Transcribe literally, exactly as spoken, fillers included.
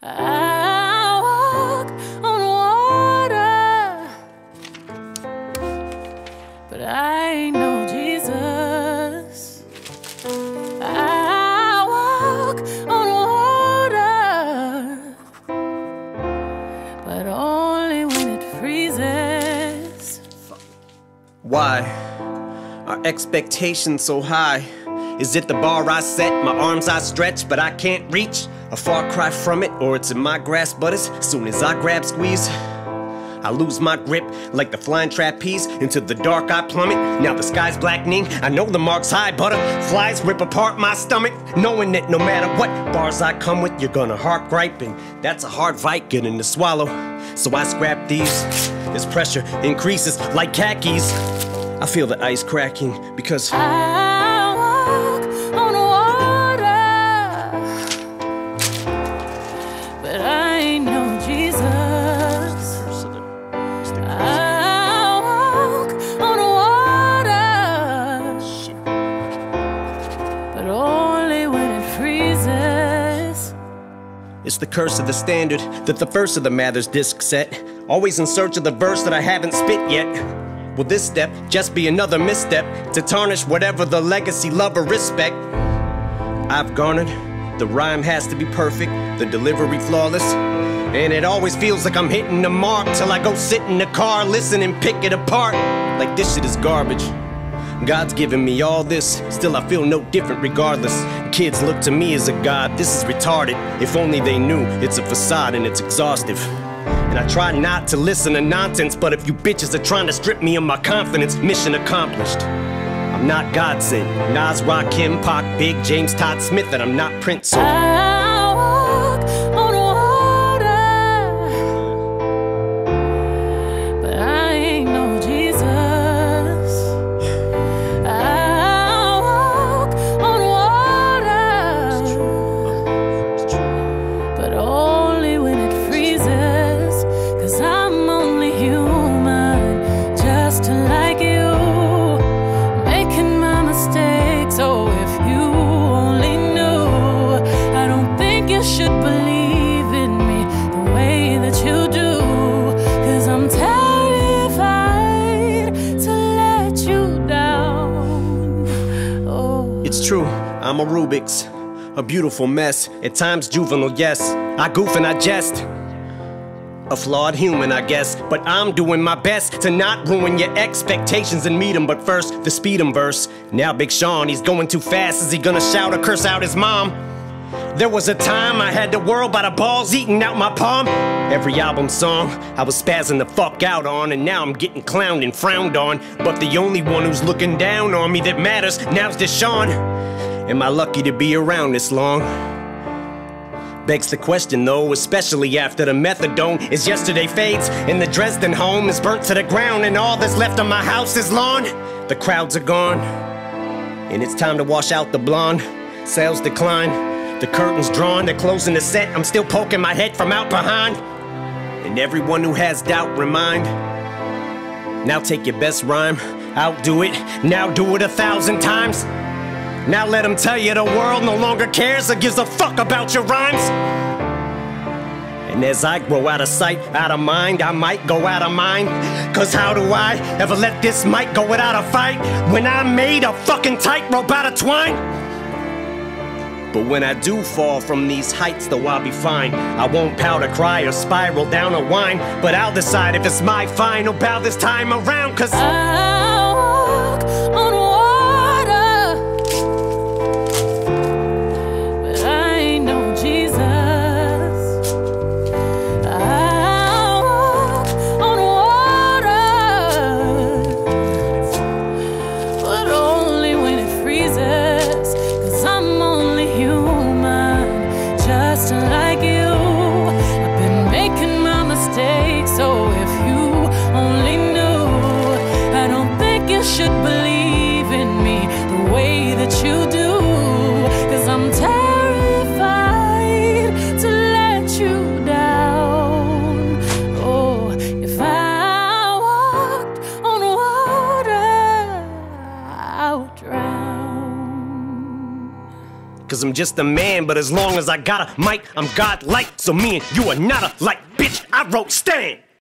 I walk on water, but I ain't no Jesus. I walk on water, but only when it freezes. Why are expectations so high? Is it the bar I set, my arms I stretch, but I can't reach? A far cry from it, or it's in my grasp, but as soon as I grab, squeeze, I lose my grip like the flying trapeze. Into the dark I plummet, now the sky's blackening. I know the mark's high, butterflies rip apart my stomach, knowing that no matter what bars I come with, you're gonna heart gripe, and that's a hard fight getting to swallow. So I scrap these, as pressure increases like khakis. I feel the ice cracking because I walk on water, but I ain't no Jesus. I walk on water, but only when it freezes. it's the curse of the standard that the first of the Mathers disc set. Always in search of the verse that I haven't spit yet. Will this step just be another misstep to tarnish whatever the legacy, love, or respect I've garnered? The rhyme has to be perfect, the delivery flawless, and it always feels like I'm hitting the mark till I go sit in the car, listen and pick it apart like this shit is garbage. God's given me all this, still I feel no different regardless. Kids look to me as a god, this is retarded. If only they knew it's a facade and it's exhaustive. And I try not to listen to nonsense, but if you bitches are trying to strip me of my confidence, mission accomplished. I'm not God sent, Nas, Rakim, Pac, Big, James, Todd Smith, and I'm not Prince. So I walk on water, but I ain't no Jesus. I walk on water, but only when it freezes, 'cause I'm only human, just like you, making my mistakes. Oh, if you only knew, I don't think you should believe in me the way that you do, 'cause I'm terrified to let you down. Oh, it's true, I'm a Rubik's, a beautiful mess, at times juvenile, yes. I goof and I jest, a flawed human, I guess, but I'm doing my best to not ruin your expectations and meet 'em. But first, the speed 'em verse. Now Big Sean, he's going too fast. Is he gonna shout or curse out his mom? There was a time I had the world by the balls eating out my palm. Every album song I was spazzing the fuck out on, and now I'm getting clowned and frowned on. But the only one who's looking down on me that matters now's Deshaun. Am I lucky to be around this long? Begs the question though, especially after the methadone is yesterday fades and the Dresden home is burnt to the ground, and all that's left of my house is lawn. The crowds are gone, and it's time to wash out the blonde. Sales decline, the curtains drawn, they're closing the set. I'm still poking my head from out behind, and everyone who has doubt remind, now take your best rhyme, outdo it, now do it a thousand times. Now let them tell you the world no longer cares or gives a fuck about your rhymes. And as I grow out of sight, out of mind, I might go out of mind. 'Cause how do I ever let this mic go without a fight when I made a fucking tightrope out of twine? But when I do fall from these heights, though, I'll be fine. I won't pout or cry or spiral down or whine, but I'll decide if it's my final bow this time around. 'Cause I walk on water, but I ain't no Jesus. I walk on water, but only when it freezes, 'cause I'm only human, just like you. I've been making my mistakes, so if you only knew, I don't cause I'm just a man. But as long as I got a mic, I'm godlike. So me and you are not alike, bitch. I wrote Stan.